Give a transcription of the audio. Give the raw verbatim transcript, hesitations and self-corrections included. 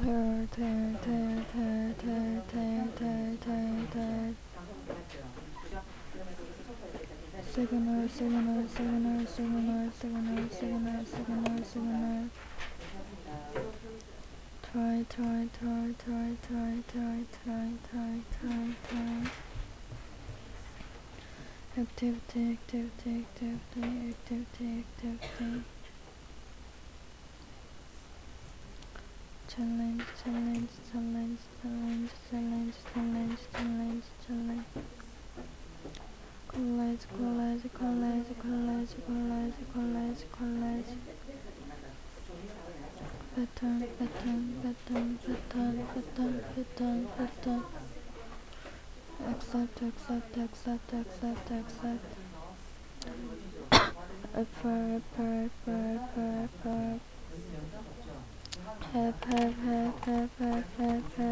tired, tired, tired, tired, tired, tired, tired, tired, tired. Signal, signal, signal, signal, signal, signal, signal, signal. Try, try, try, try, try, try, try, try, try, try. Activity, activity, activity, activity, activity. Challenge, challenge, challenge, challenge, challenge, challenge, challenge, challenge. College, college, college, college, college, college, college. Pattern, pattern, pattern, pattern, pattern, pattern, pattern. Accept, accept, accept, accept, accept. Repair, repair, repair, repair, repair. Have, have, have, have, have, have, have.